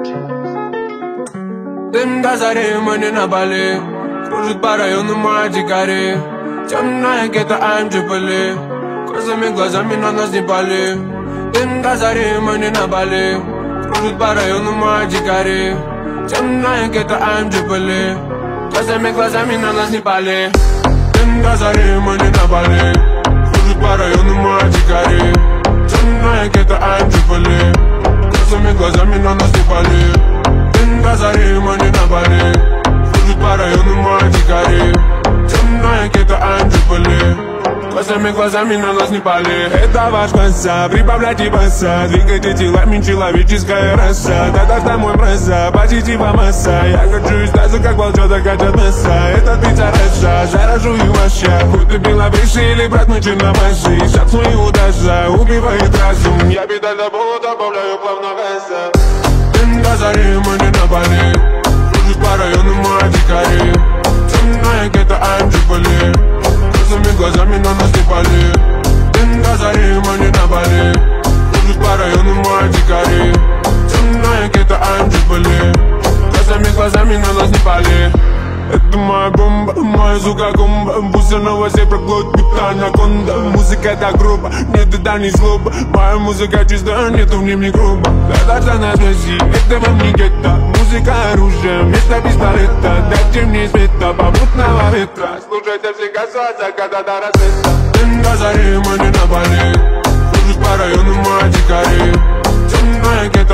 Дым до зари, мы не на Бали. Кружит по району моя дикари. Темная гетто, I'm Джипали. Косыми глазами на нас не пали. Дым до зари, мы не на Бали. Кружит по району моя дикари. Темная гетто, I'm Джипали. Косыми глазами на нас не пали. Дым до зари, мы не на Бали. Кружит по району моя дикари. Темная гетто, I'm Джипали. Косыми глазами на нас не пали. До зари, мы не на Бали. Кружит по району моя дикари. Темная гетто, I'm Джипали. Косыми глазами на нас не пали. Это ваш баса, прибавляйте баса. Двигайте телами, человеческая раса. Да-да-да, мой браза, позитива масса. Я хочу из таза, как волчата катят носа. Этот пить хороша, заражу и ваша. Хоть ты белобрысый или брат, мы черномазый. Шаг свой удача, убивает разум. Я педаль до пола добавляю плавно газа. До зари, мы не на Бали. Кружит по району моя дикари. Темная гетто, I'm Джипали. Косыми глазами на нас не пали. До зари, мы не на Бали. Кружит по району моя дикари. Темная гетто, I'm Джипали. Косыми глазами на нас не пали. Это моя бомба, моя сука комба. Пусть она вас и проглотит, будто анаконда. Музыка так грубо, нет это не злоба. Моя музыка чистая, нету в ней не грубо. Да-да-да на связи, это вам не гетто. Музыка оружие, вместо пистолета. Дайте мне света, попутного ветра. Слушайте все коса от заката до рассвета. До зари, мы не на Бали. Кружит по району моя дикари. Темная гетто,